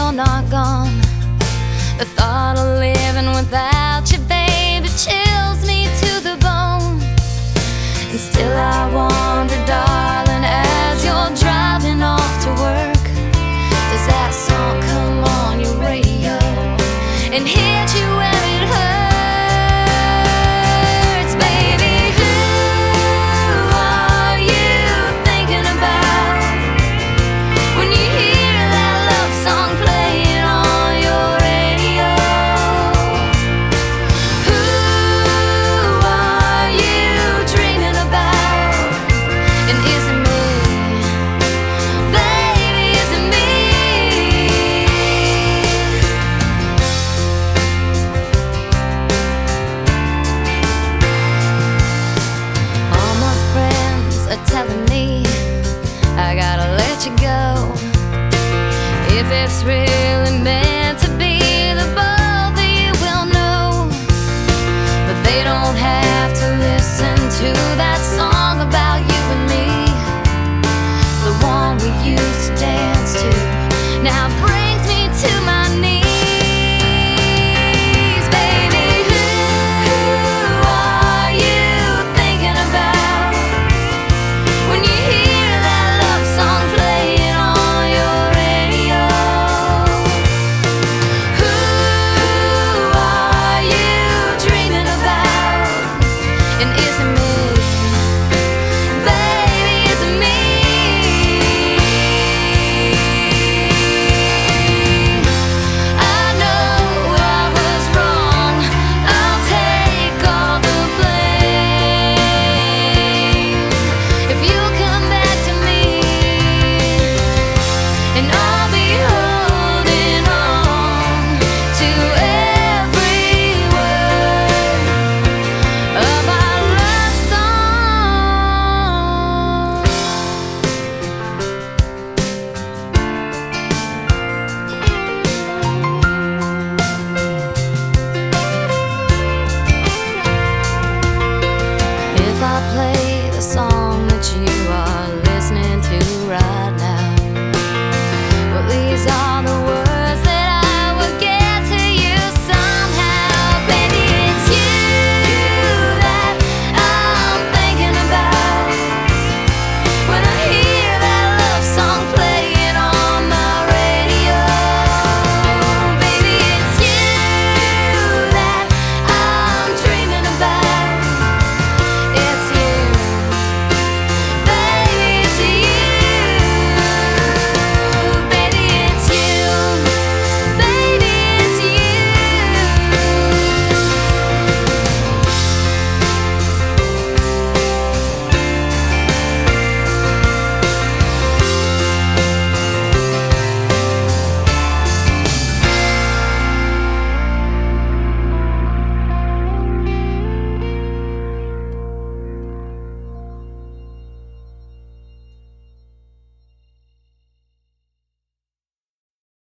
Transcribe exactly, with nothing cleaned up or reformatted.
you're not gone. The thought of living without you, baby, chills me to the bone. And still I wonder, darling, as you're driving off to work, does that song come on your radio and hit you where it hurts? Baby, who are you thinking about when you hear that love song playing on your radio? Who are you dreaming about? And is it me? Baby, is it me? All my friends are telling me I gotta let you go if it's really me.